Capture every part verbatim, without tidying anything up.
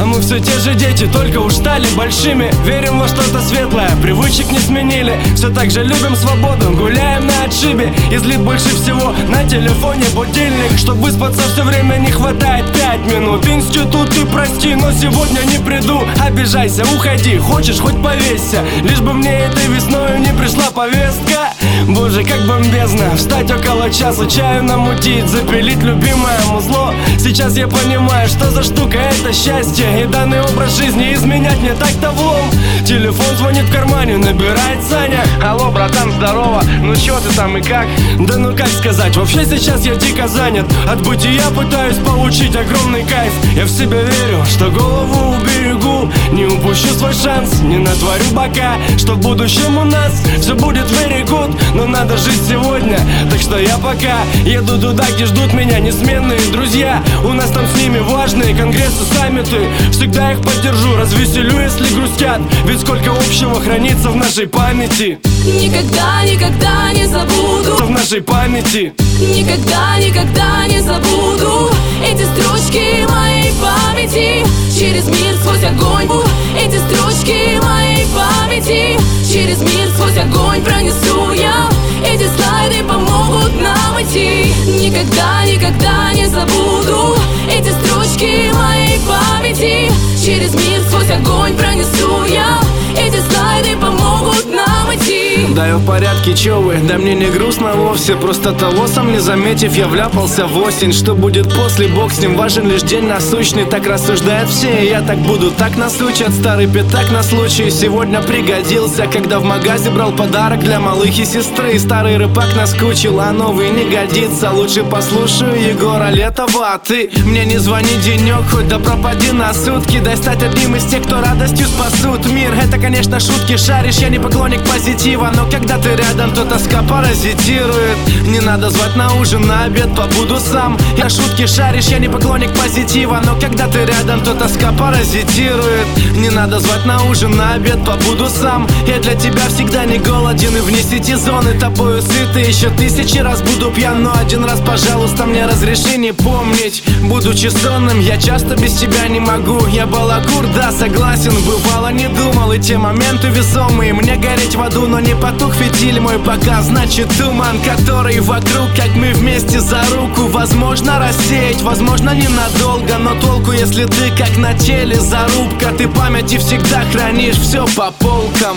А мы все те же дети, только уж стали большими. Верим во что-то светлое, привычек не сменили. Все так же любим свободу, гуляем на отшибе. И злит больше всего на телефоне будильник. Чтоб выспаться все время не хватает пять минут. Институт ты прости, но сегодня не приду. Обижайся, уходи, хочешь хоть повесься. Лишь бы мне этой весною не пришла повестка. Боже, как бомбезно встать около часа, чаю намутить, запилить любимое музло. Сейчас я понимаю, что за штука это счастье. И данный образ жизни изменять мне так-то влом. Телефон звонит в кармане, набирает Саня. Алло, братан, здорово, ну чё ты там и как? Да ну как сказать, вообще сейчас я дико занят. От бытия пытаюсь получить огромный кайф. Я в себя верю, что голову уберегу. Не упущу свой шанс, не натворю бока. Что в будущем у нас все будет very good. Но надо жить сегодня, так что я пока еду туда, где ждут меня несменные друзья. У нас там с ними важные конгрессы, саммиты. Всегда их поддержу, развеселю, если грустят. Ведь сколько общего хранится в нашей памяти. Никогда, никогда не забуду. В нашей памяти. Никогда, никогда не забуду эти строчки моей памяти. Через мир сквозь огонь. Эти строчки моей памяти. Через мир сквозь огонь пронесу я. Эти слайды помогут нам идти. Никогда, никогда не забуду эти строчки моей памяти. Через мир сквозь огонь пронесу я. Эти слайды помогут нам идти. Да я в порядке, чё вы? Да мне не грустно вовсе. Просто того сам не заметив, я вляпался в осень. Что будет после, бог с ним, важен лишь день насущный. Так рассуждают все, и я так буду. Так нас учат, старый пятак на случай сегодня пригодился. Когда в магазе брал подарок для малых и сестры. Старый рыбак наскучил, а новый не годится. Лучше послушаю Егора Летова. А ты мне не звони денек, хоть да пропади на сутки. Дай стать одним из тех, кто радостью спасут мир. Это, конечно, шутки, шаришь, я не поклонник позитива. Но когда ты рядом, то тоска паразитирует. Не надо звать на ужин, на обед побуду сам. Я шутки шаришь, я не поклонник позитива. Но когда ты рядом, то тоска паразитирует. Не надо звать на ужин, на обед побуду сам. Я для тебя всегда не голоден и вне сети зоны. Тобою сытый, еще тысячи раз буду пьян. Но один раз, пожалуйста, мне разреши не помнить. Будучи сонным, я часто без тебя не могу. Я балагур, да, согласен, бывало не думал. И те моменты весомые, мне гореть в аду. Но не потух фитиль мой пока. Значит туман, который вокруг, как мы вместе за руку. Возможно рассеять, возможно ненадолго. Но толку, если ты как на теле зарубка. Ты памяти всегда хранишь все по полкам.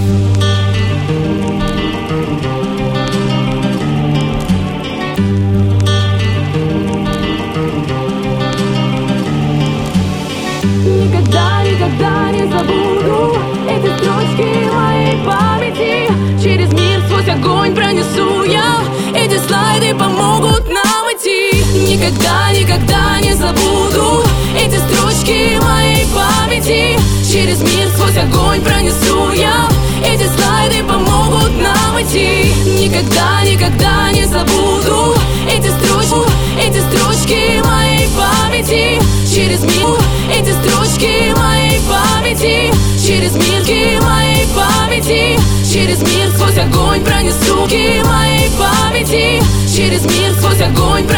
Никогда, никогда не забуду эти строчки моей памяти. Через мир сквозь огонь пронесу я. Эти слайды помогут нам идти. Никогда, никогда не забуду эти строчки моей памяти. Через мир сквозь огонь пронесу я. Эти слайды помогут нам идти. Никогда, никогда не забуду эти строчки, эти строчки моей памяти. Через мир, эти строчки моей памяти. Через мир моей памяти. Через мир сквозь огонь пронесу моей памяти. Через мир сквозь огонь.